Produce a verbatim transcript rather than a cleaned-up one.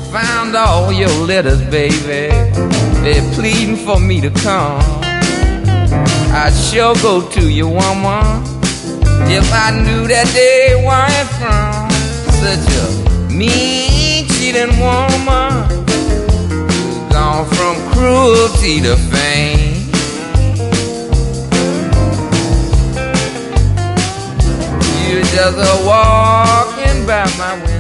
found all your letters, baby. They're pleading for me to come. I'd sure go to you, woman, if I knew that they weren't from such a mean, cheating woman who's gone from cruelty to fame. You're just a walking by my window,